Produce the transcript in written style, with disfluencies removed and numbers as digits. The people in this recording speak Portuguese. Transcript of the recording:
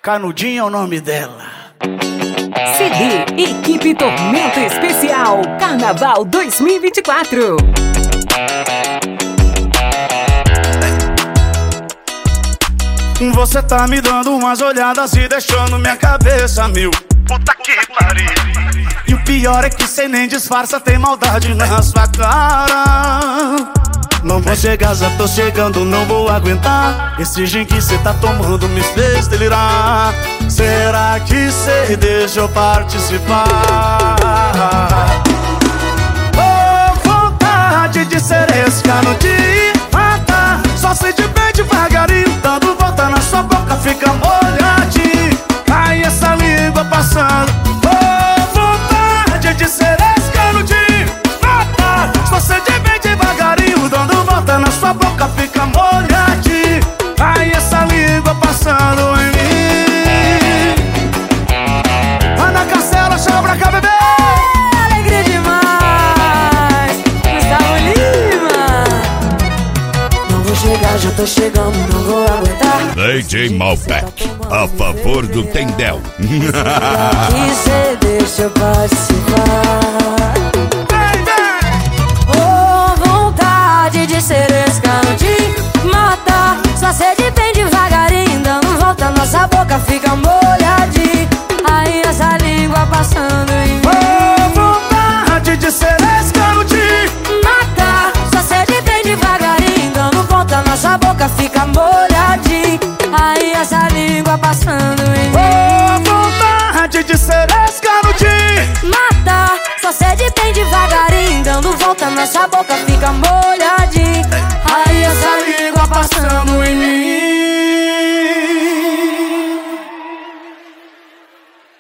Canudinho é o nome dela. CD Equipe Tormento Especial Carnaval 2024. Você tá me dando umas olhadas e deixando minha cabeça mil. Puta que pariu. E o pior é que cê nem disfarça, tem maldade na sua cara. Não vou chegar, já tô chegando, não vou aguentar. Esse gin que cê tá tomando me fez delirar. Será que cê deixa eu participar? Oh, vontade de ser esse canudinho, mata. Só sei de bem devagarinho, dando volta na sua boca, fica molhadinho. Cai essa língua passando. Oh, vontade de ser esse canudinho, mata. Só sei de bem devagarinho, dando volta na sua boca, fica molhadinho. Cai essa língua passando em mim. Ana Castela, chama pra cá, bebê. Alegria demais, Gustavo Lima. Não vou chegar, já tô chegando, não vou aguentar. DJ Malbec, a favor do Tendel. Que cê deixa eu participar. Oh, vontade de ser esse canudinho, mata. Só sede bem devagarinho, dando volta, nossa boca fica molhadinha. Aí essa língua passando em mim. Oh, vontade de ser esse canudinho, Mata, só sede bem devagarinho, dando volta, nossa boca fica molhadinha. Aí essa língua passando em mim. oh, vontade de ser esse canudinho. Mata, só sede bem devagarinho, dando volta, nossa boca fica molhadinha.